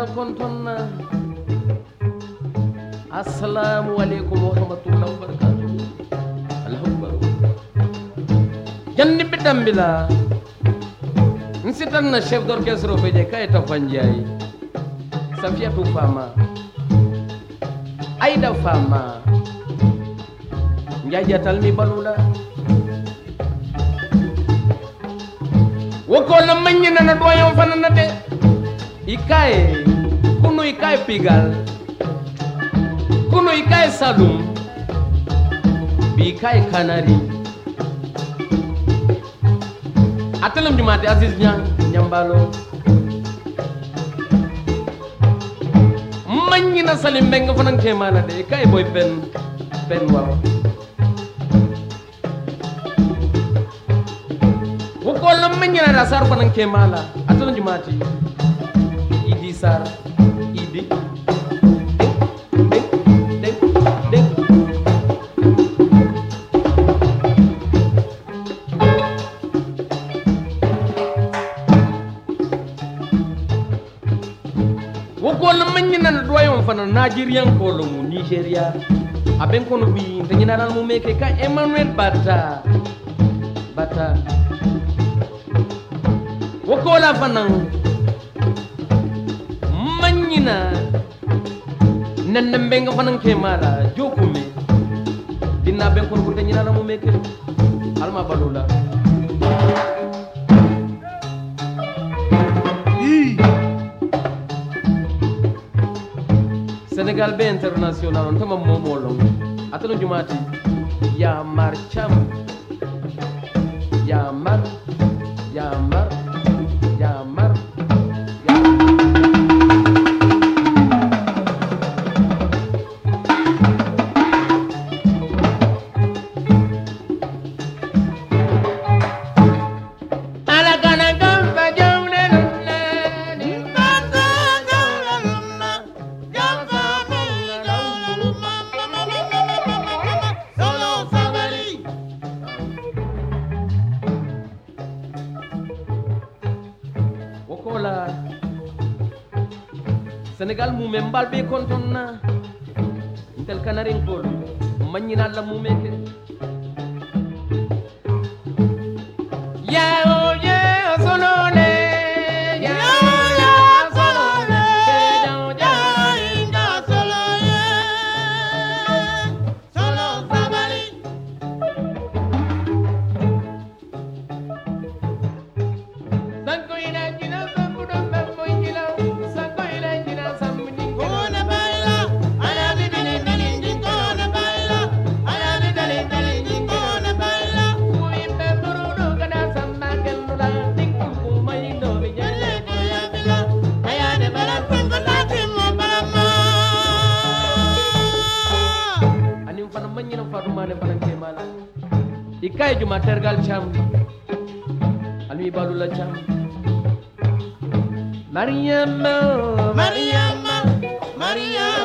kontonna assalamu alaikum wa rahmatullahi wa barakatuh Allahu akbar janni bidambila nsitanna chef d'orchestre o feje kayta fanjay Safiatou Fama Aïda Fama njajatal mi balula wokola manyina na doyon fanana de ikaye kunu ikaye pigal kunu ikaye salum bi ikaye kanari atelum jumate Aziz nyambalo manyina salim benga fanan kemana de ikaye boy pen waw wokola manyina da sar fanan kemala atelum jumate Idi Sar Idi deng wokola manyina na doyon fana Nigerian ko lo Nigeria aben kono bi tanyina dal mu meke ka Emmanuel Bata wokola fana manyina nanna mbenga fanan ke mala jokume dinna ben kono burta nyina mu meke alma balula Senegal be international on tama momolo atano jumati ya marcham ya mar Senegal mu membal be kontonna intel kanarin kol manyina la mu meke ya o ya sonole ya sonole ya inga soloye solo sabali sanko ina jina sambudo bambo jila sanko ina jina sambudo kona baila ala bidale dale kona baila ala bidale dale kona baila uimbe burudo kada samba kelula tikku kumaindo bijale koya bila ayane bala kungo latimo balama ani fana manyina faruma ne fana kemala ikay juma tergal cham almi balula cham Mariama